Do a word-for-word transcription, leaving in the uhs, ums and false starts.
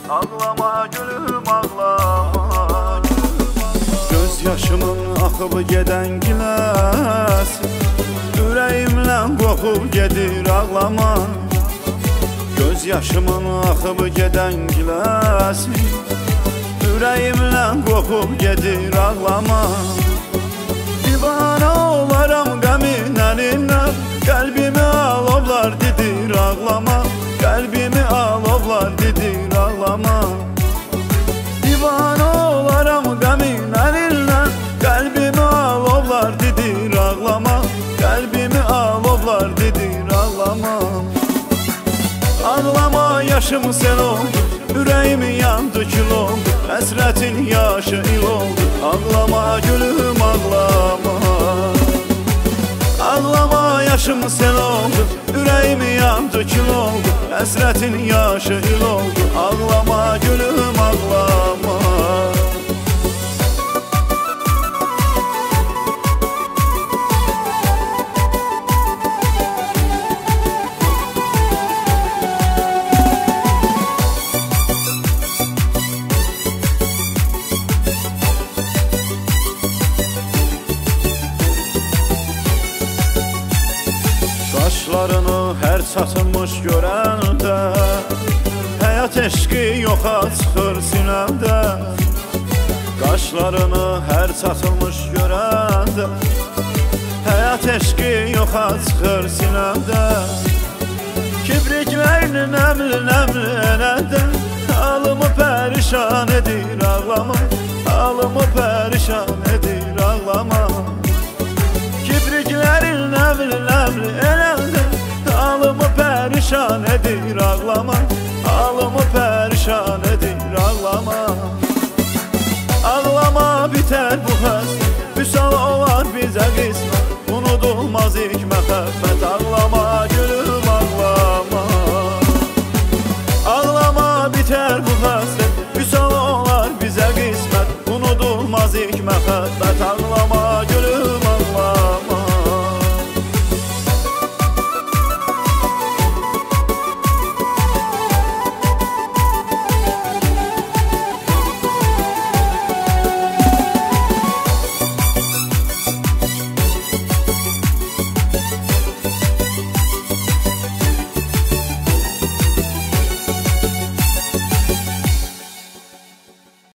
Ağlama gülüm ağlama. Göz yaşımın axıb gedən giləs, ürəyimlə qopub gedir ağlama. Göz yaşımın axıb gedən giləs, ürəyimlə qopub gedir ağlama. Divana olaram qəminlərindən, qəlbimi alovlar didir ağlama. Qəlbimi alovlar didir ağlama. Divana olaram qəminlərindən, qəlbimi alovlar didir ağlama. Qəlbimi alovlar didir ağlama. Ağlama yaşım sel oldu, ürəyimi yandı kül oldu, həsrətin yaşı il oldu. Ağlama gülüm ağlama. Ağlama yaşım sel oldu, ürəyimi yandı kül oldu, həsrətin yaşı il oldu. Ağlama gülüm ağlama. Qaşlarını hər çatılmış görəndə, həyat eşqi yoxa çıxır sinəmdə. Qaşlarını hər çatılmış görəndə, həyat eşqi yoxa çıxır sinəmdə. Kibriklərini nəmli nəmli eləndə, halımı pərişan edir ağlama. Halımı pərişan edir ağlama. Kibriklərin nəmli nəmli eləndə, halımı pərişan edir ağlama. Halımı pərişan edir ağlama. Ağlama bitər bu həsrət, vüsal olar bizə qismət, unudulmaz ilk məhəbbət. Ağlama gülüm ağlama. Ağlama bitər bu həsrət, vüsal olar bizə qismət, unudulmaz ilk məhəbbət. Ağlama gülüm